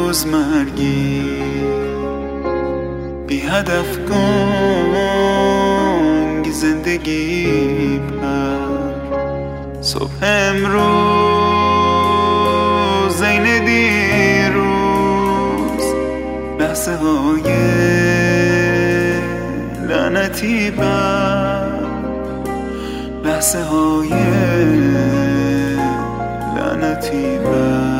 روزمرگی بی هدف گنگ زندگی پر صبح امروز عین دیروز لحظه های لعنتی بر لحظه های لعنتی بر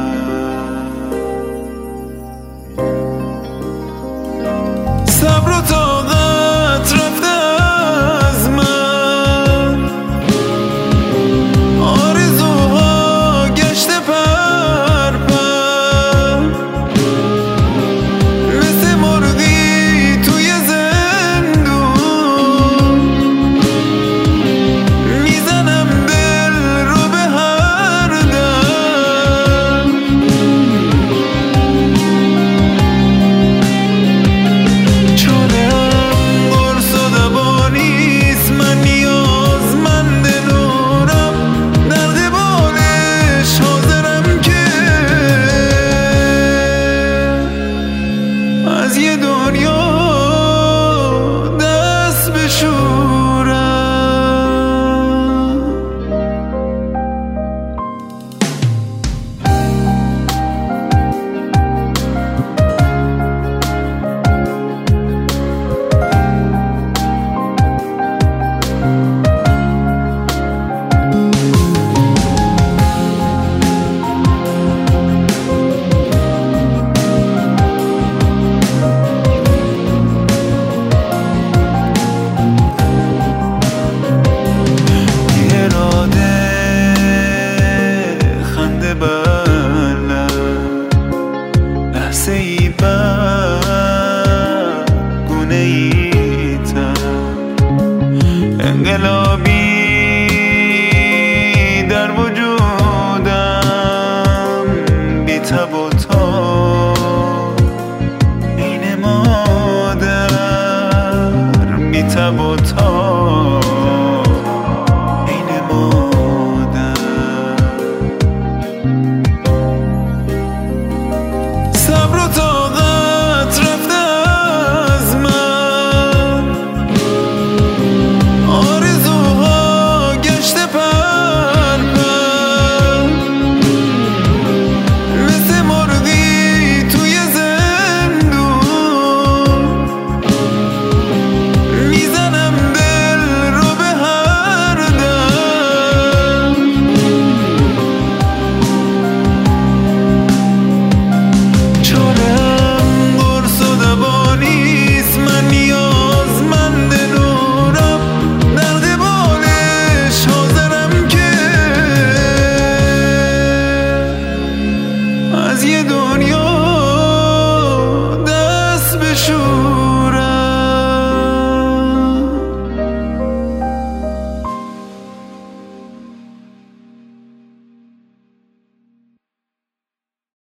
صبر و طاقت رفته از من آرزوها گشته پر پر مثل مرغی توی زندون میزنم دل رو به هر دم چونم قرص و دوا نیست من نیازمند نورم در قبالش حاضرم که از یه دنیا دست بشورم لحظه ای